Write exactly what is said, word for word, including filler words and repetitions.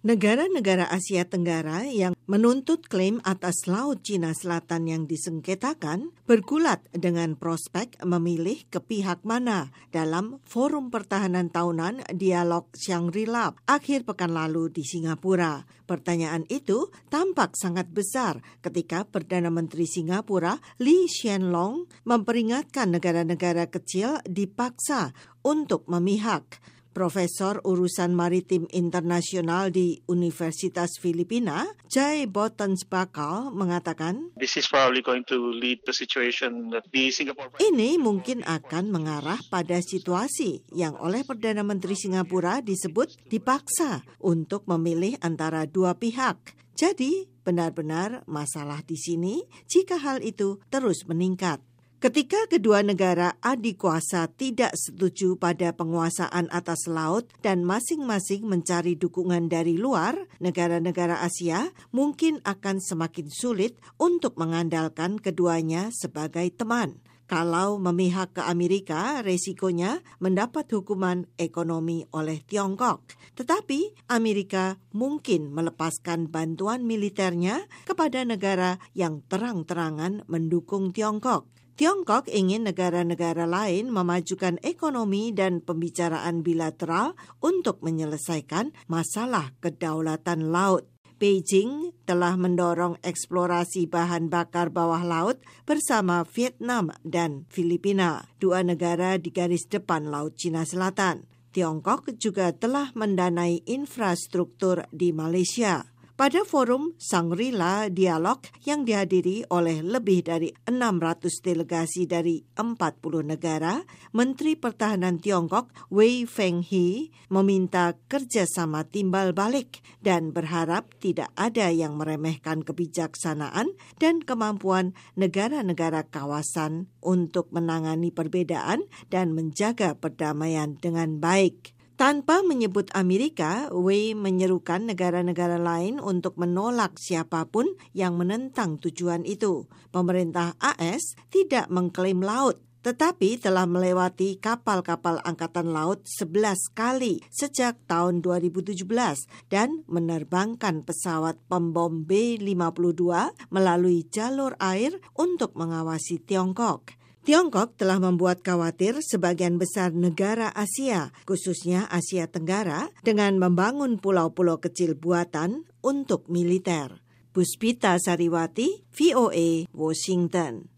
Negara-negara Asia Tenggara yang menuntut klaim atas Laut Cina Selatan yang disengketakan bergulat dengan prospek memilih ke pihak mana dalam Forum Pertahanan Tahunan Dialog Shangri-La akhir pekan lalu di Singapura. Pertanyaan itu tampak sangat besar ketika Perdana Menteri Singapura Lee Hsien Loong memperingatkan negara-negara kecil dipaksa untuk memihak. Profesor Urusan Maritim Internasional di Universitas Filipina, Jay Bottens-Bakal, mengatakan, This is probably going to lead to situation that the Singapore... Ini mungkin akan mengarah pada situasi yang oleh Perdana Menteri Singapura disebut dipaksa untuk memilih antara dua pihak. Jadi, benar-benar masalah di sini jika hal itu terus meningkat. Ketika kedua negara adikuasa tidak setuju pada penguasaan atas laut dan masing-masing mencari dukungan dari luar, negara-negara Asia mungkin akan semakin sulit untuk mengandalkan keduanya sebagai teman. Kalau memihak ke Amerika, resikonya mendapat hukuman ekonomi oleh Tiongkok. Tetapi Amerika mungkin melepaskan bantuan militernya kepada negara yang terang-terangan mendukung Tiongkok. Tiongkok ingin negara-negara lain memajukan ekonomi dan pembicaraan bilateral untuk menyelesaikan masalah kedaulatan laut. Beijing telah mendorong eksplorasi bahan bakar bawah laut bersama Vietnam dan Filipina, dua negara di garis depan Laut Cina Selatan. Tiongkok juga telah mendanai infrastruktur di Malaysia. Pada forum Shangri-La Dialog yang dihadiri oleh lebih dari enam ratus delegasi dari empat puluh negara, Menteri Pertahanan Tiongkok Wei Fenghe meminta kerjasama timbal balik dan berharap tidak ada yang meremehkan kebijaksanaan dan kemampuan negara-negara kawasan untuk menangani perbedaan dan menjaga perdamaian dengan baik. Tanpa menyebut Amerika, Wei menyerukan negara-negara lain untuk menolak siapapun yang menentang tujuan itu. Pemerintah A S tidak mengklaim laut, tetapi telah melewati kapal-kapal angkatan laut sebelas kali sejak tahun dua ribu tujuh belas dan menerbangkan pesawat pembom B lima puluh dua melalui jalur air untuk mengawasi Tiongkok. Tiongkok telah membuat khawatir sebagian besar negara Asia, khususnya Asia Tenggara, dengan membangun pulau-pulau kecil buatan untuk militer. Puspita Sariwati, V O A, Washington.